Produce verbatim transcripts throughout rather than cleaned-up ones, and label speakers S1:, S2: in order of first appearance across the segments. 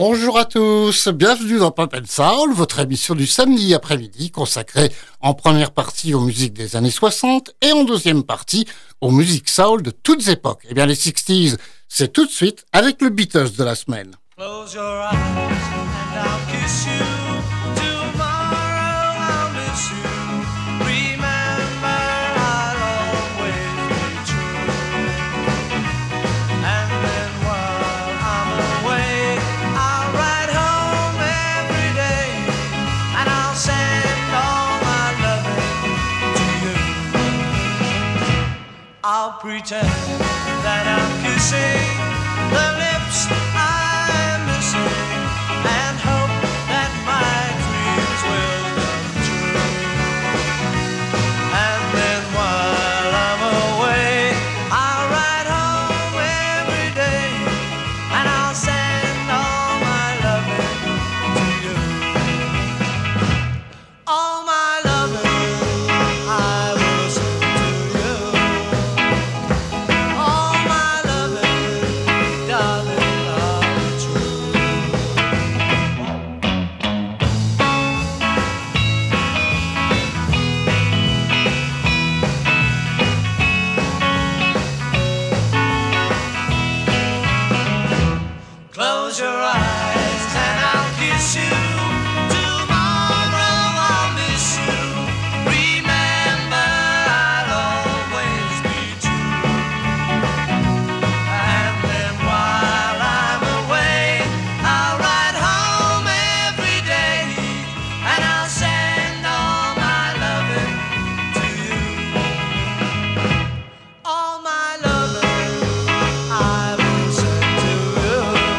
S1: Bonjour à tous, bienvenue dans Pop and Soul, votre émission du samedi après-midi consacrée en première partie aux musiques des années soixante et en deuxième partie aux musiques soul de toutes époques. Eh bien les sixties, c'est tout de suite avec le Beatles de la semaine. Close your eyes and I'll kiss you. Tomorrow I'll miss you. Remember I'll always be true. And then while I'm away, I'll ride home every day. And I'll send all my loving to you. I'll pretend that I'm kissing the lips I'm missing and hope that my dreams will come true. And then while I'm away, I'll ride home every day and I'll send all my loving to you. All my loving I will send to you. All my loving, darling, I'll be true. Close your eyes and I'll kiss you. Tomorrow I'll miss you. Remember I'll always be true. And then while I'm away, I'll ride home every day and I'll send all my loving to you. All my loving I will send to you.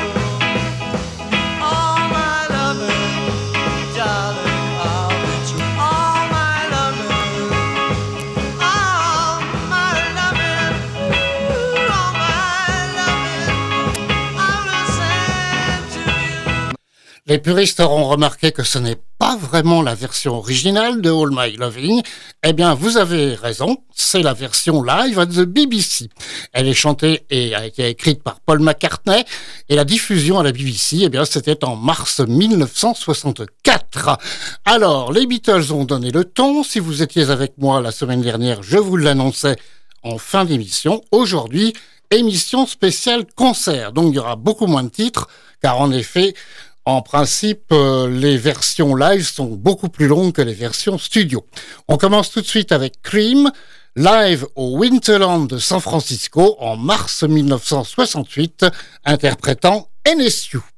S1: All my loving, darling, I'll be true. All my loving, all my loving, ooh, all my loving, I will send to you. Les puristes auront remarqué que ce n'est pas vraiment la version originale de All My Loving. Eh bien, vous avez raison, c'est la version live de B B C. Elle est chantée et a été écrite par Paul McCartney et la diffusion à la B B C, eh bien, c'était en mars dix-neuf cent soixante-quatre. Alors, les Beatles ont donné le ton. Si vous étiez avec moi la semaine dernière, je vous l'annonçais en fin d'émission. Aujourd'hui, émission spéciale concert. Donc, il y aura beaucoup moins de titres, car en effet, en principe, euh, les versions live sont beaucoup plus longues que les versions studio. On commence tout de suite avec Cream, live au Winterland de San Francisco en mars dix-neuf cent soixante-huit, interprétant N S U.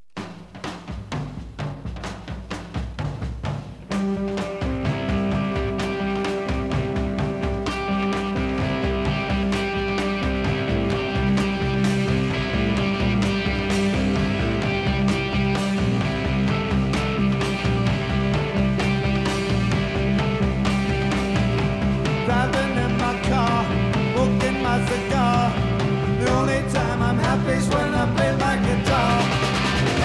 S2: Driving in my car, smoking my cigar. The only time I'm happy is when I play my guitar.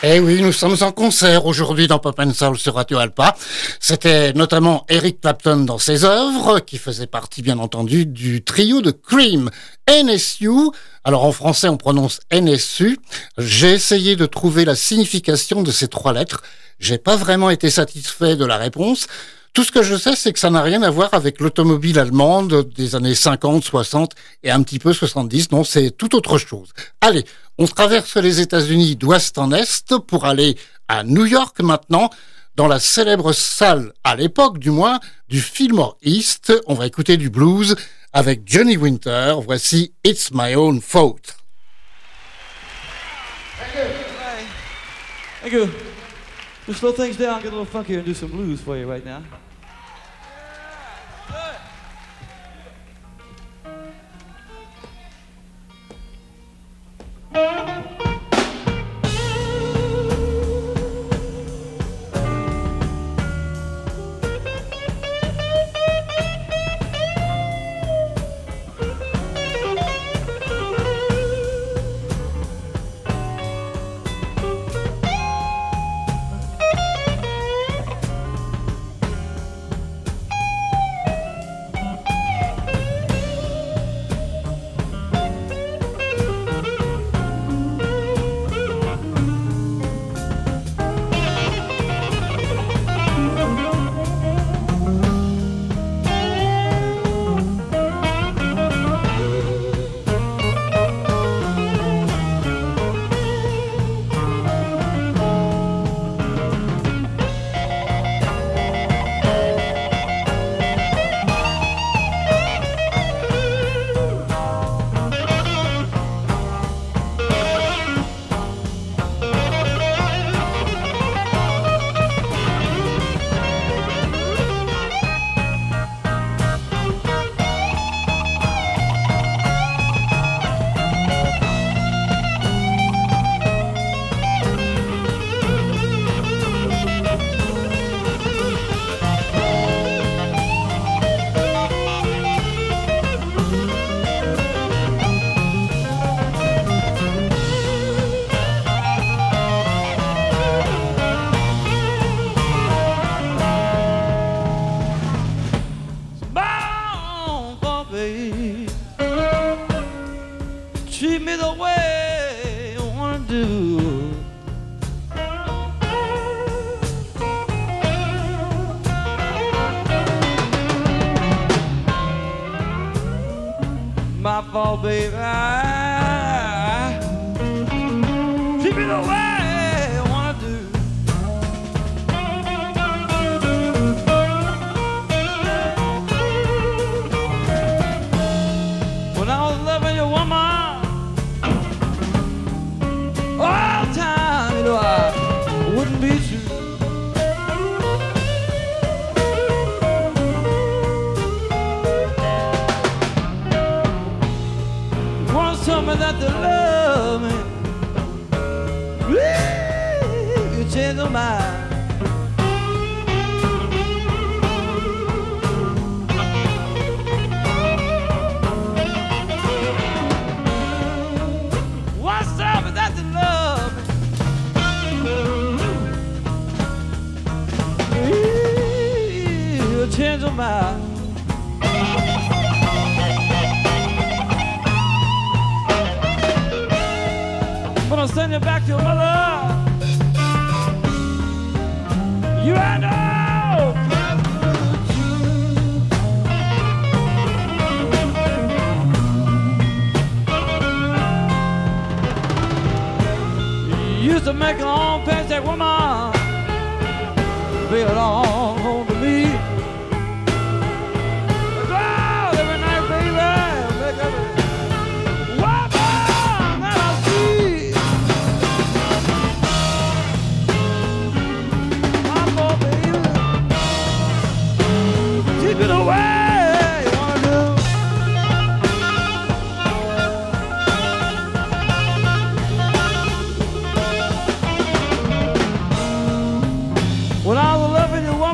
S3: Eh oui, nous sommes en concert aujourd'hui dans Pop and Soul sur Radio Alpa. C'était notamment Eric Clapton dans ses œuvres, qui faisait partie bien entendu du trio de Cream, N S U. Alors en français on prononce N S U. J'ai essayé de trouver la signification de ces trois lettres. J'ai pas vraiment été satisfait de la réponse. Tout ce que je sais, c'est que ça n'a rien à voir avec l'automobile allemande des années cinquante, soixante et un petit peu soixante-dix. Non, c'est tout autre chose. Allez, on traverse les États-Unis d'ouest en est pour aller à New York maintenant, dans la célèbre salle, à l'époque du moins, du Fillmore East. On va écouter du blues avec Johnny Winter. Voici It's My Own Fault.
S4: Thank you. Hey. Thank you. To slow things down, get a little funkier and do some blues for you right now. When I was loving you,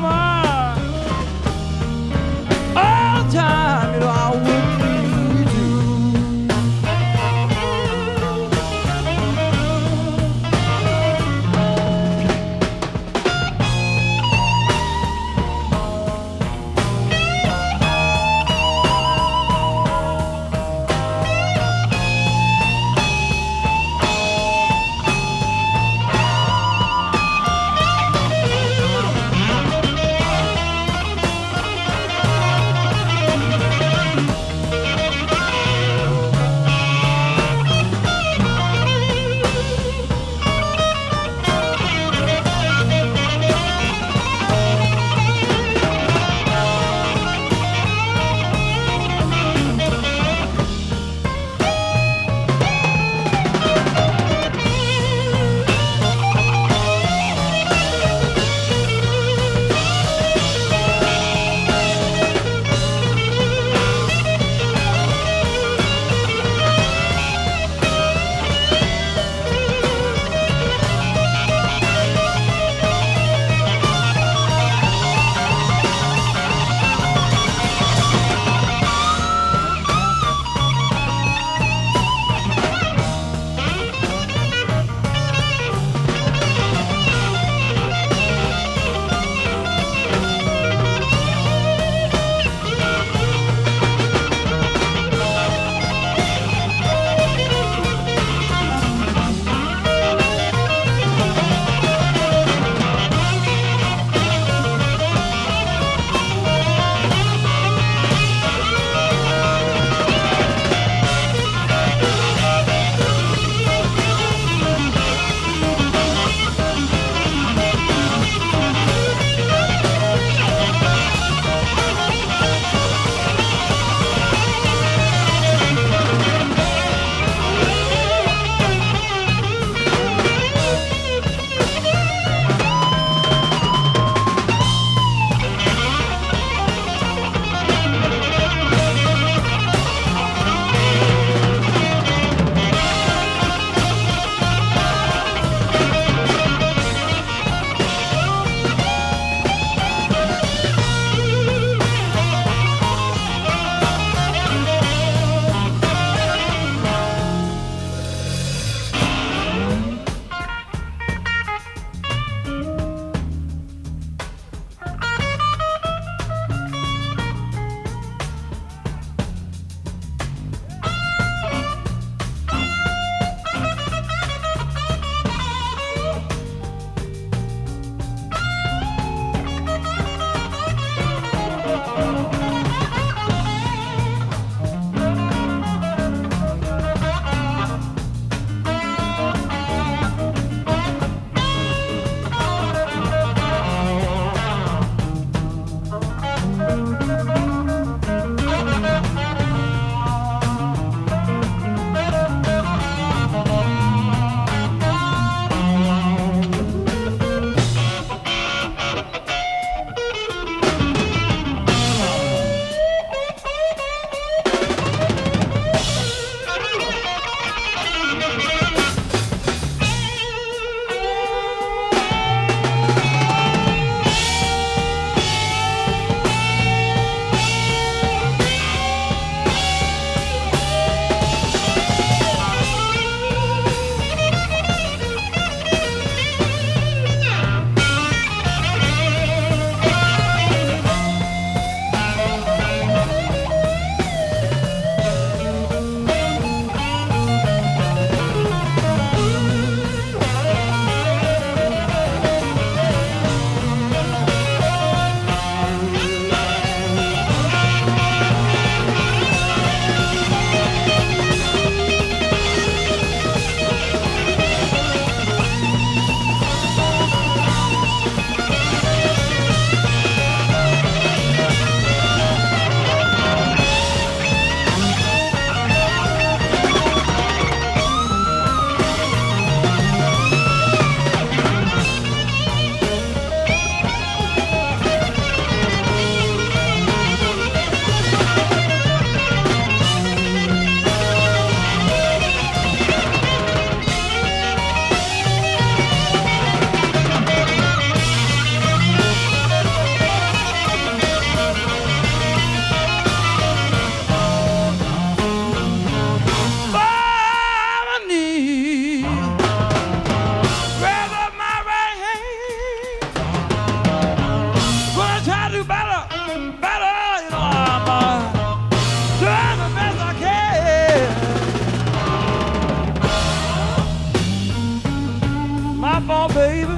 S4: my fault, baby.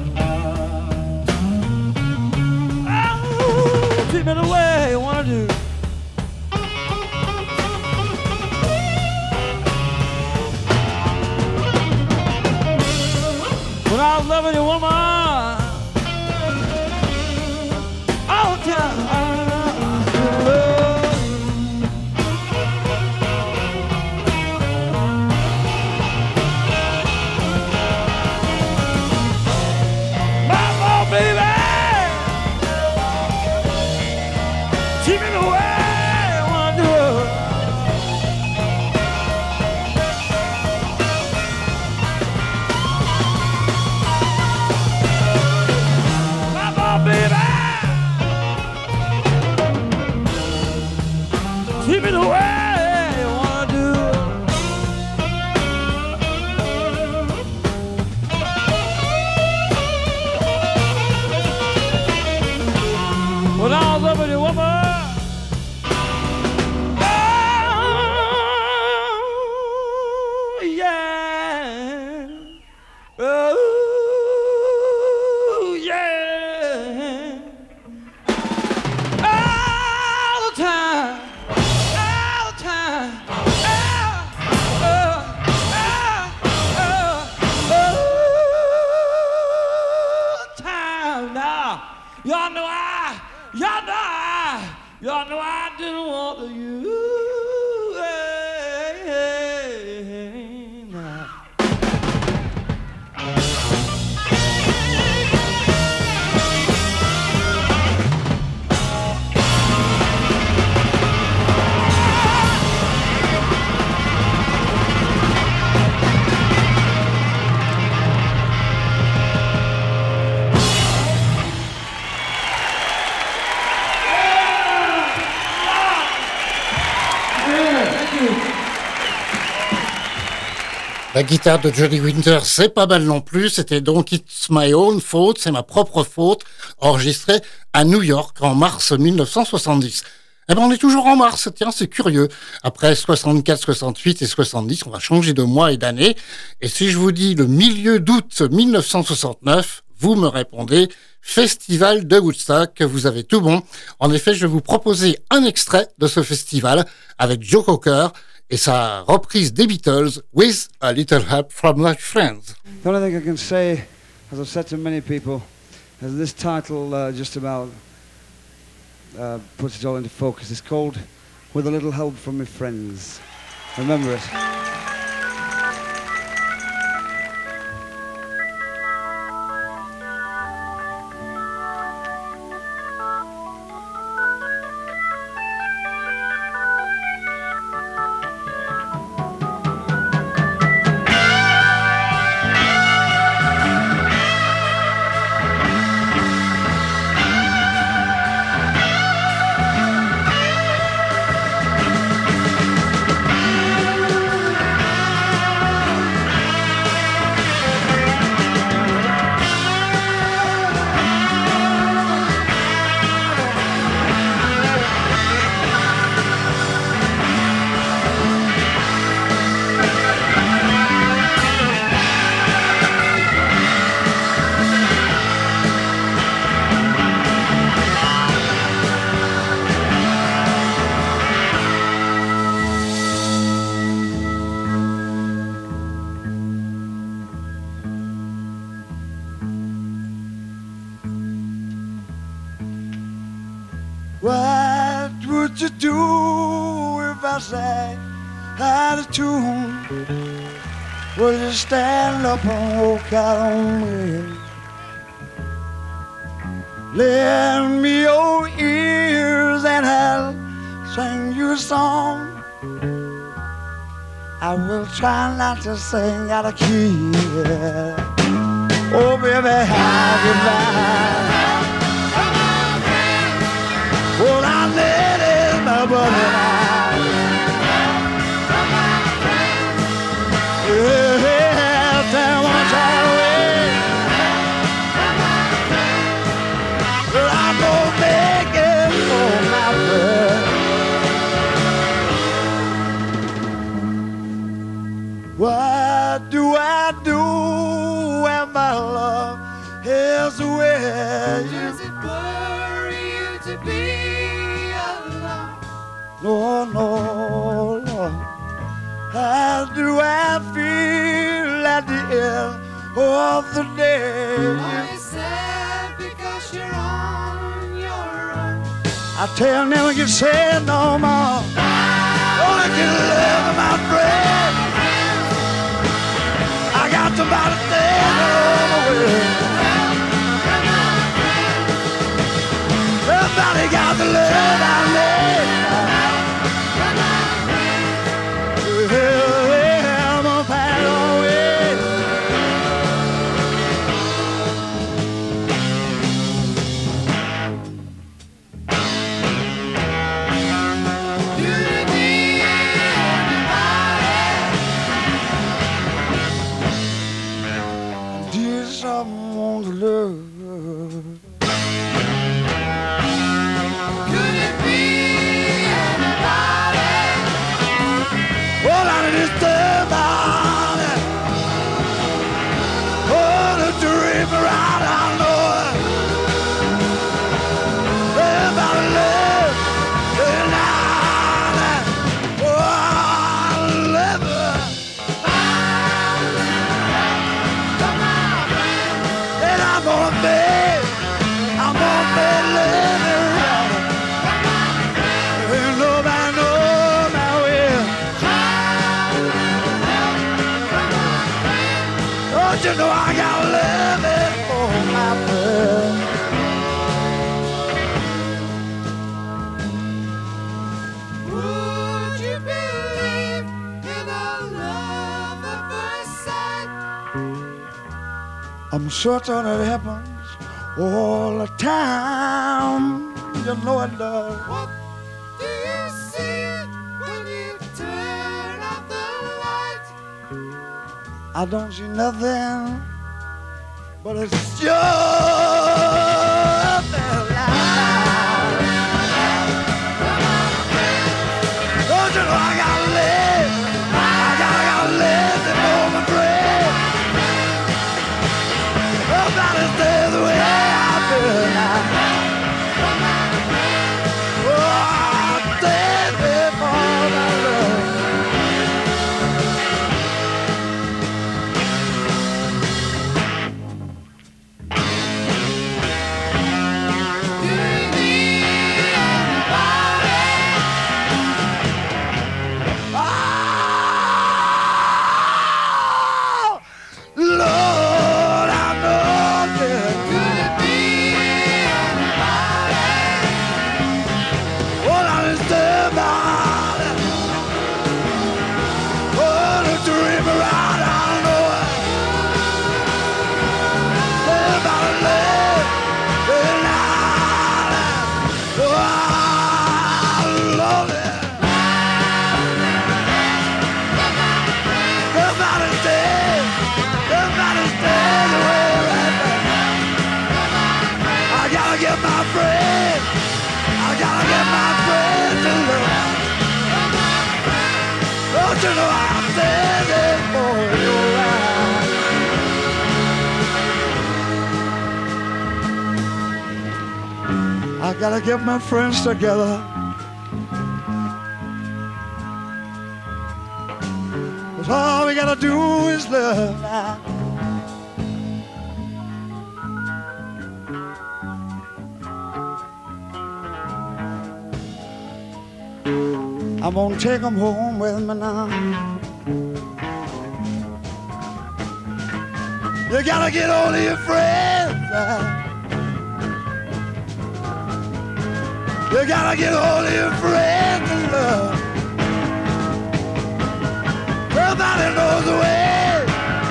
S4: Oh, treat me the way you wanna do. When I was loving you, woman, all the time.
S3: La guitare de Johnny Winter, c'est pas mal non plus. C'était donc It's My Own Fault, c'est ma propre faute, enregistré à New York en mars dix-neuf cent soixante-dix. Eh ben, on est toujours en mars, tiens, c'est curieux. Après soixante-quatre, soixante-huit et soixante-dix, on va changer de mois et d'année. Et si je vous dis le milieu d'août dix-neuf cent soixante-neuf, vous me répondez Festival de Woodstock, vous avez tout bon. En effet, je vais vous proposer un extrait de ce festival avec Joe Cocker et sa reprise des Beatles, With a Little Help from My Friends.
S2: The only thing I can say, as I've said to many people, is this title uh, just about uh, puts it all into focus. It's called With a Little Help from My Friends. Remember it.
S5: What would you do if I sang out of tune? Would you stand up and walk out on me? Lend me your ears and I'll sing you a song. I will try not to sing out of key. Oh baby, how goodbye. Well, I let it my buddy now. Yeah, tell one time away. Well, I'm gonna make it for my friend. What do I do when my of the day.
S1: Are you sad because you're on your own?
S5: I tell never get sad no more. Oh, I can live my friend. I got somebody dead all the way. Everybody got the love I need. Well, I'm a bad away.
S1: Do you need anybody?
S5: Dear someone's love.
S1: Could it be anybody?
S5: Well, out of this time, oh, the dream right, I know it. About love, and I, oh, I love her. And I'm gonna be, I'm gonna be living right. And nobody knows my will. Don't you know I got love it for my friend?
S1: Would you believe in a love at first sight?
S5: I'm certain it happens all the time. You know it does.
S1: What do you see when you turn off the light?
S5: I don't see nothing, but it's just that light. Don't you know I gotta live? I gotta, gotta live before my grave. Nobody stays the way I feel now. Oh, I stay before my love.
S1: Do you need anybody?
S5: Oh, Lord, I know that.
S1: Could it be anybody?
S5: Well, I understand about it. Oh, the dream around, I know it. Live about it, live it now. Oh, I love it. Everybody stay, everybody stay away right now. I gotta get my friend. I gotta get my friend to love. Don't you know I'm standing for you right? I gotta get my friends together. Cause all we gotta do is love now. I'm gonna take them home with me now. You gotta get hold of your friends. You gotta get hold of your friends and love. Everybody knows the way.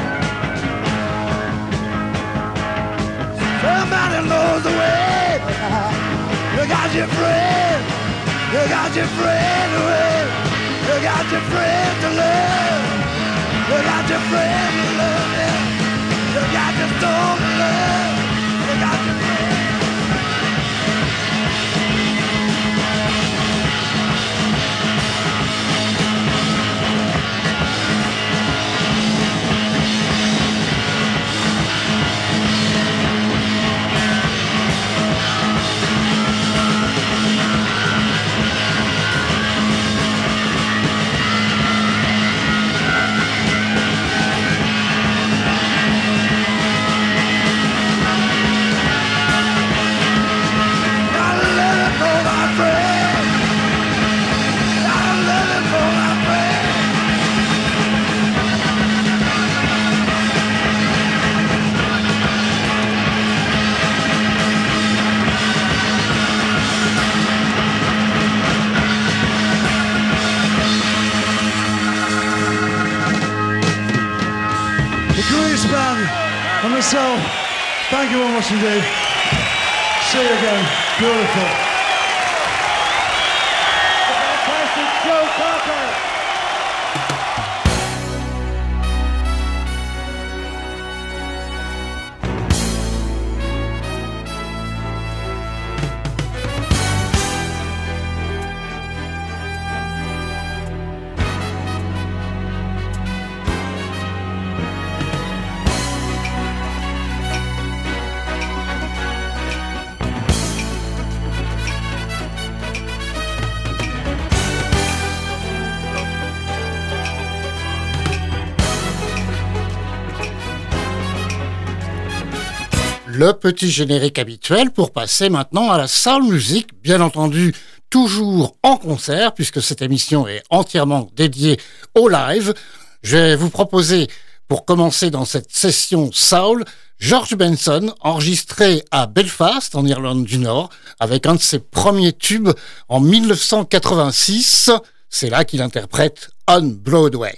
S5: Somebody knows the way. You got your friend. You got your friend to love. You got your friend to love. You got your friend to love. Yeah. You got your soul to love. You got your friend.
S2: This band and myself, thank you very much indeed. See you again. Beautiful.
S5: Fantastic Joe Cocker.
S3: Le petit générique habituel pour passer maintenant à la soul music, bien entendu toujours en concert puisque cette émission est entièrement dédiée au live. Je vais vous proposer pour commencer dans cette session soul, George Benson, enregistré à Belfast en Irlande du Nord avec un de ses premiers tubes en dix-neuf cent quatre-vingt-six. C'est là qu'il interprète On Broadway.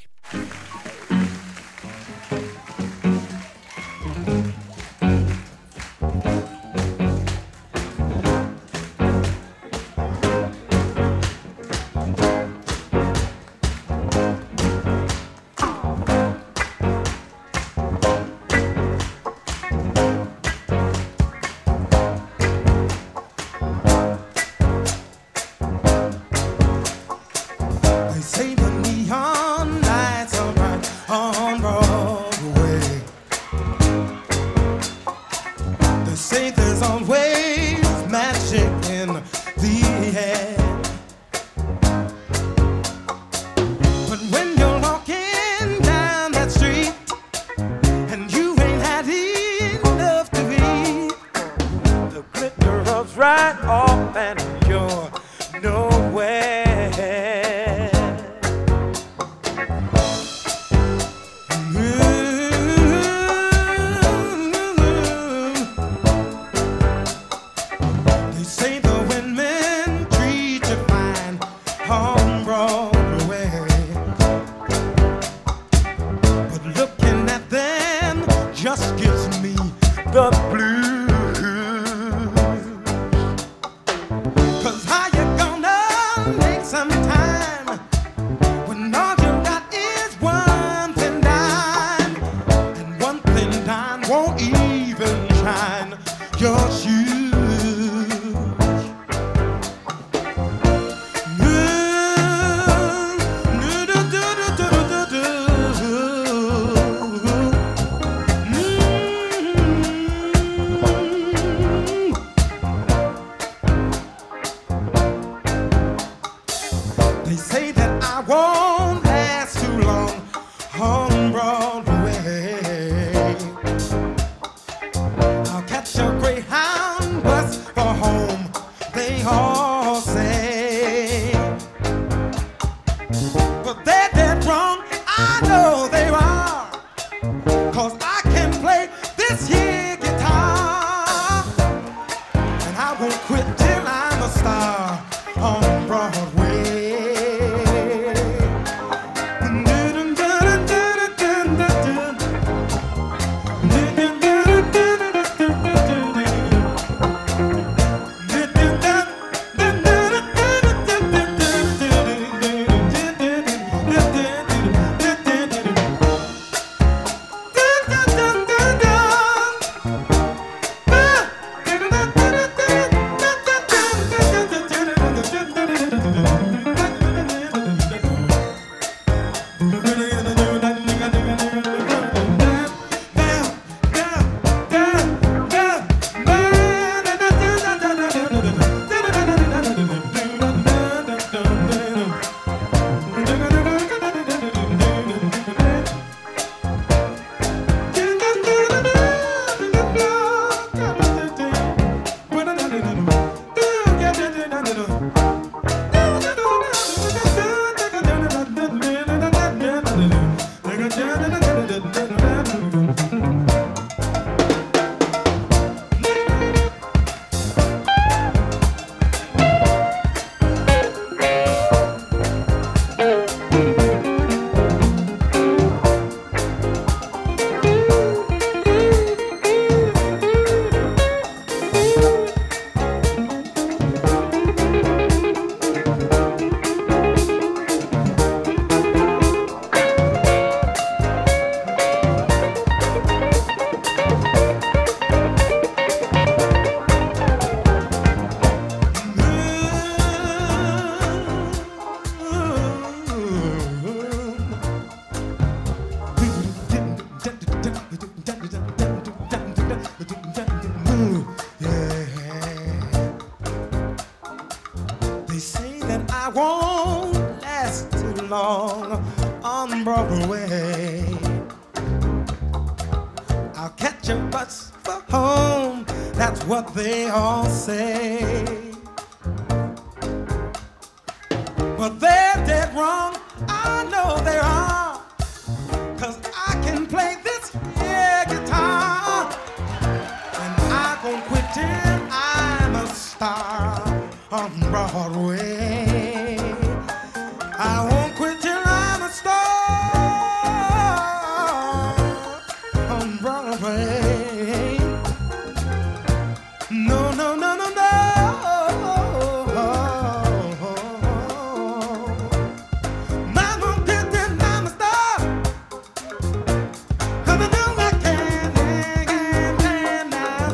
S5: Broadway. I'll catch a bus for home, that's what they all say. But they're dead wrong, I know they are, 'cause I can play this here guitar, and I gon' quit till I'm a star on Broadway. I won't quit till I'm a star on Broadway. No, no, no, no, no. Not gonna quit till I'm a star, 'cause I know I can, can, can now.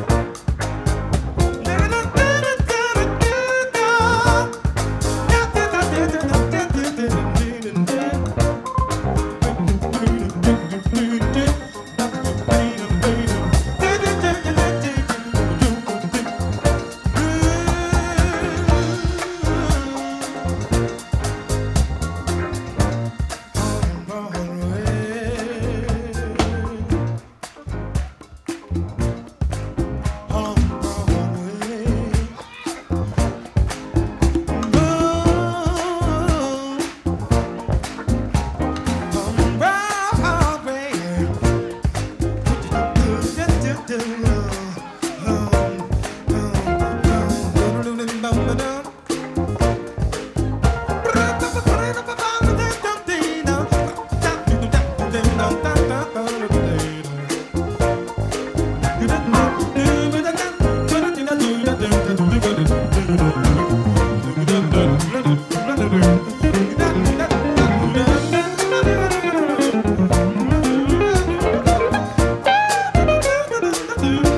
S5: Do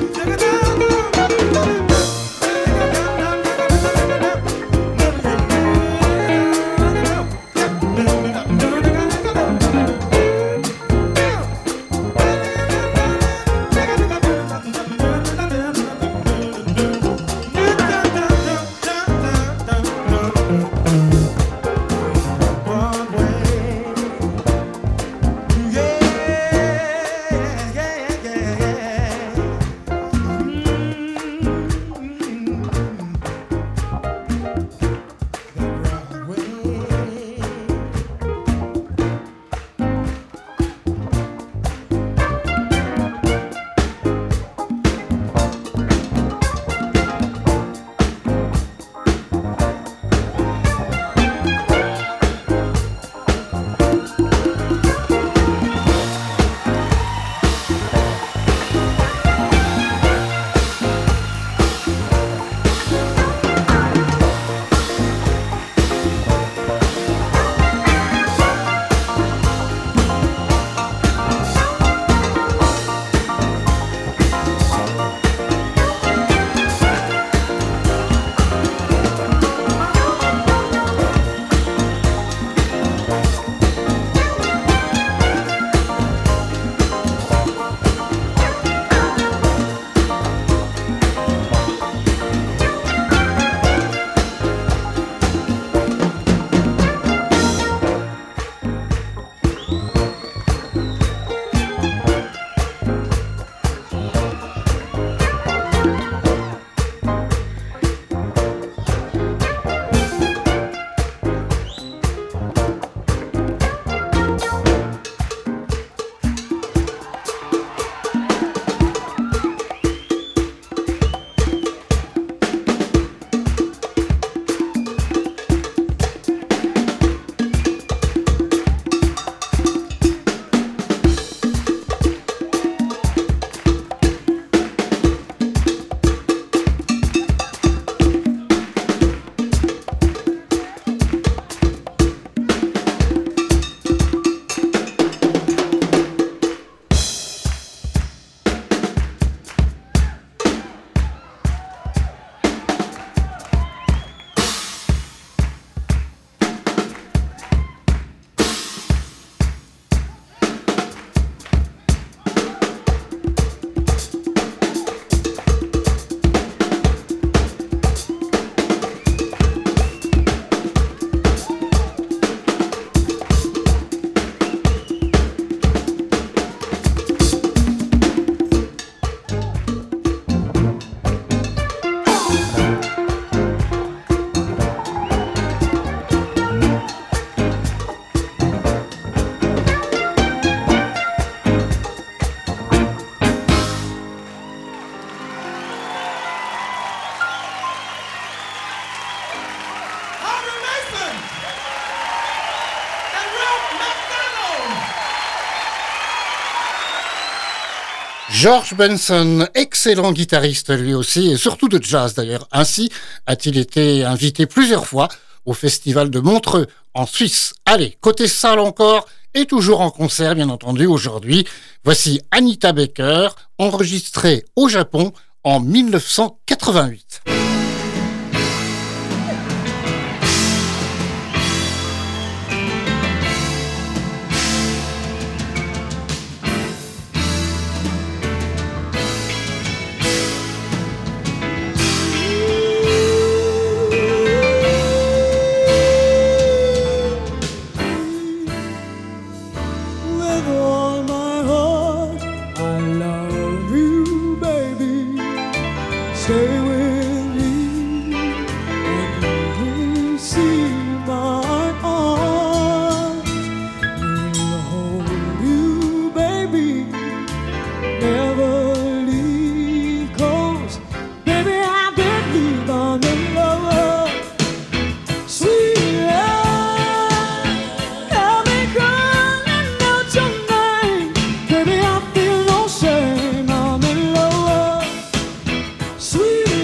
S3: George Benson, excellent guitariste lui aussi, et surtout de jazz d'ailleurs. Ainsi a-t-il été invité plusieurs fois au festival de Montreux, en Suisse. Allez, côté salle encore, et toujours en concert bien entendu aujourd'hui. Voici Anita Baker, enregistrée au Japon en dix-neuf cent quatre-vingt-huit.
S6: Sweet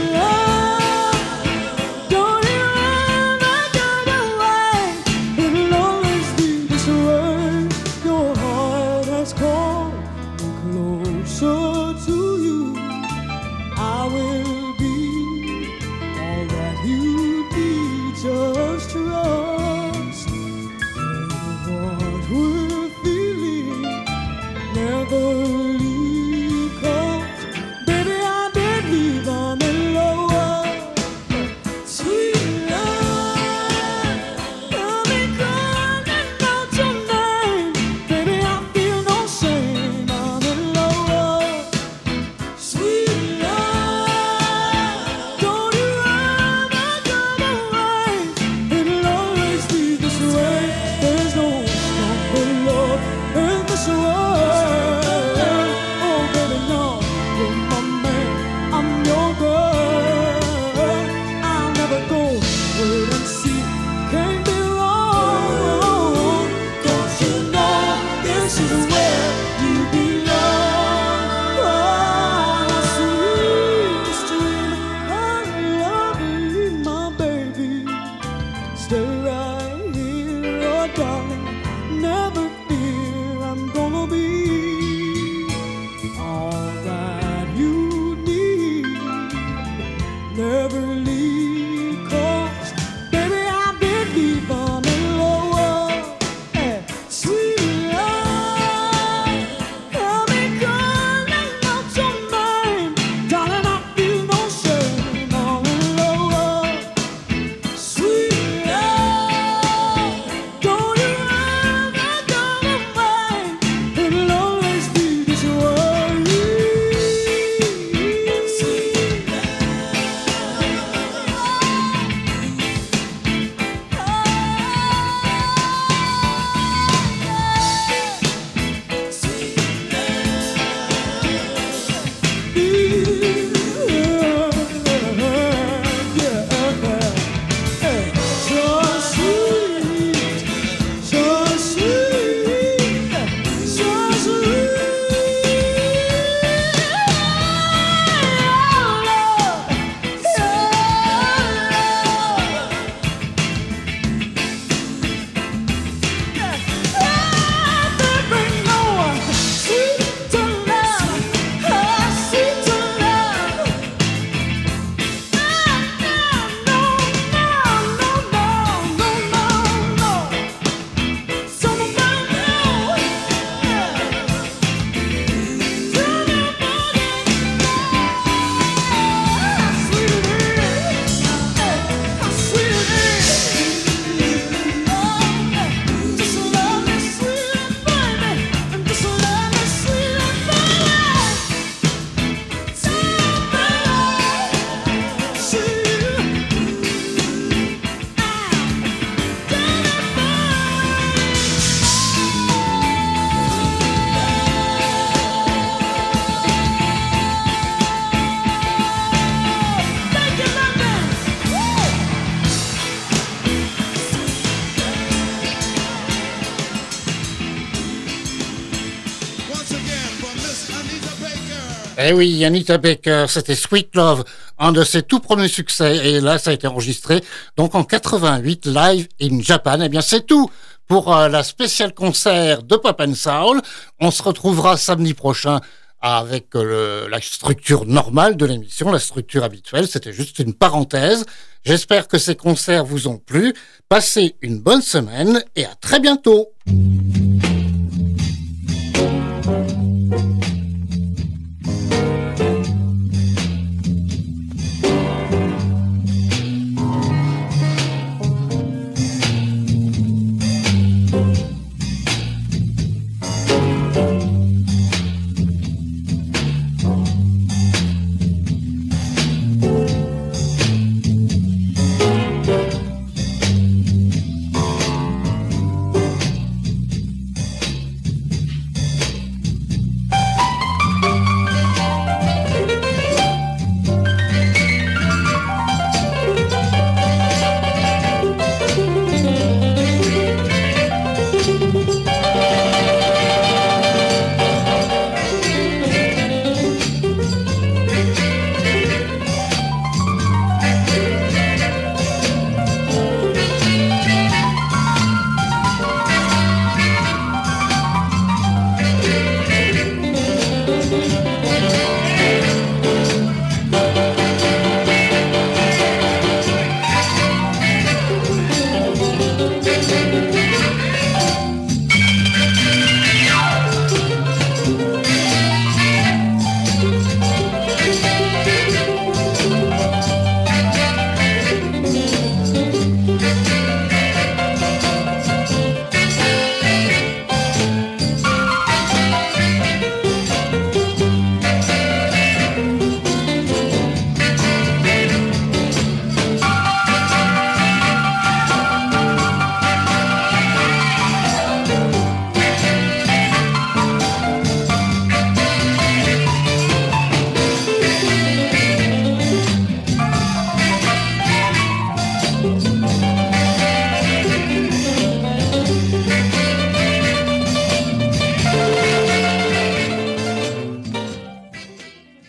S3: Eh oui, Anita Baker, c'était Sweet Love, un de ses tout premiers succès. Et là, ça a été enregistré donc en quatre-vingt-huit, live in Japan. Eh bien, c'est tout pour euh, la spéciale concert de Pop and Soul. On se retrouvera samedi prochain avec euh, le, la structure normale de l'émission, la structure habituelle. C'était juste une parenthèse. J'espère que ces concerts vous ont plu. Passez une bonne semaine et à très bientôt.